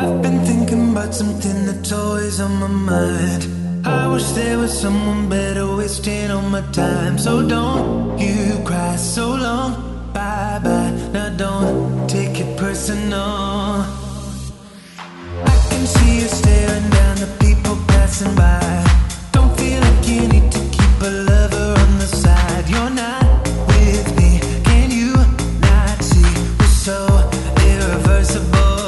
I've been thinking about something that's always on my mind. I wish there was someone better wasting all my time. So don't you cry so long, bye bye. Now don't take it personal. I can see you staring down the people passing by. Don't feel like you need to keep a lover on the side. You're not with me, can you not see? We're so irreversible.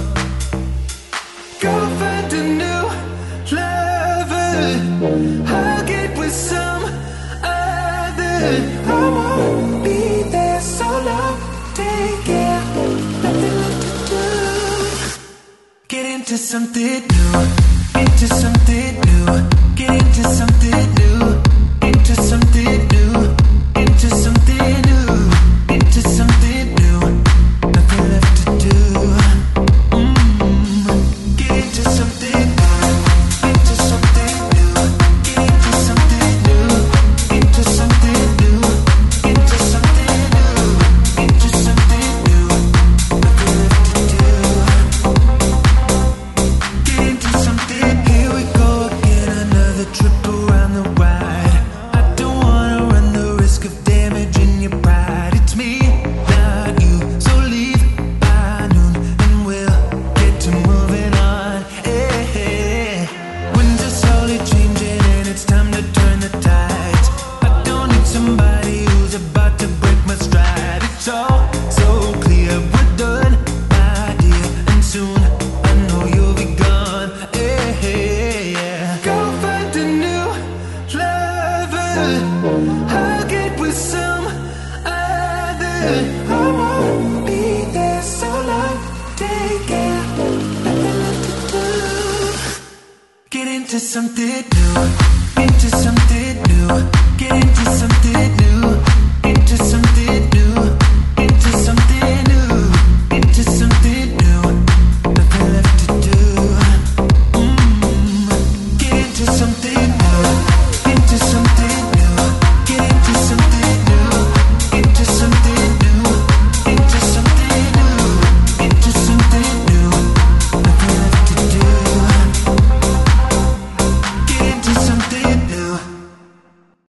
Go find a new lover, I'll get with some other. I won't be there so long. Take care, nothing left to do. Get into something new, into something new. Get into something new, into something new, into something new, into something new. Nothing left to do. Get into something new, into something new. Get into something new, into something new, into something new, into something new. Nothing left to do. Get into something. Here we go again, another trip around the ride. I don't wanna run the risk of damaging your pride. It's me, not you. So leave by noon and we'll get to moving on. Hey, hey. Winds are slowly changing and it's time to turn the tides. I don't need somebody who's about to break my stride. It's all so clear, we're done, my dear, and soon I know you'll be gone. Hey, hey, yeah. Go find a new lover, I'll get with some other. I won't be there so long. Take care, nothing left to do. Get into something new.